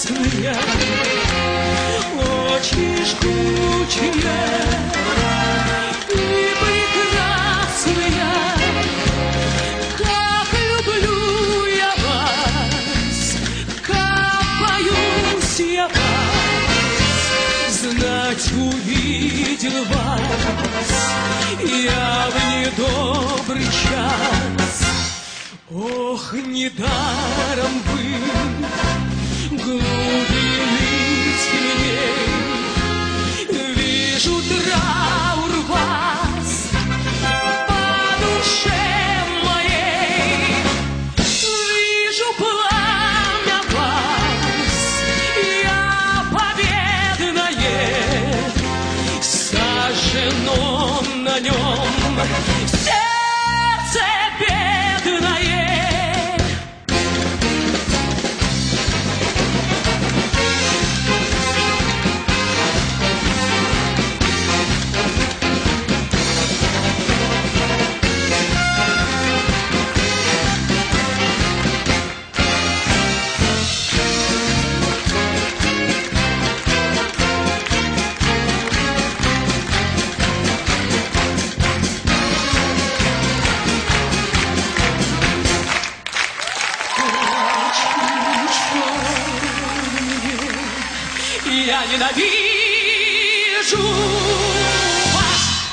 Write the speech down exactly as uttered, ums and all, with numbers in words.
ясная, очень жгучая и прекрасная. Как люблю я вас, как боюсь я вас, знать увидел вас я в недобрый час. Ох, недаром вы глубины темней, вижу траур вас по душе моей, вижу пламя вас, я победное, сожжено на нем сердце бедное. Я ненавижу